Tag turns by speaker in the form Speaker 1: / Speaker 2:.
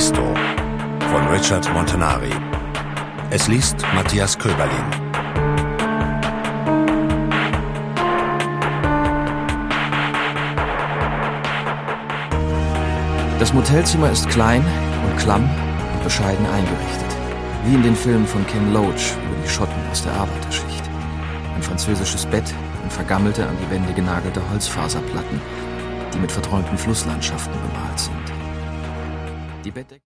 Speaker 1: Mephisto von Richard Montanari. Es liest Matthias Köberlin.
Speaker 2: Das Motelzimmer ist klein und klamm und bescheiden eingerichtet. Wie in den Filmen von Ken Loach über die Schotten aus der Arbeiterschicht. Ein französisches Bett und vergammelte, an die Wände genagelte Holzfaserplatten, die mit verträumten Flusslandschaften bemalt sind. Die Bettdecke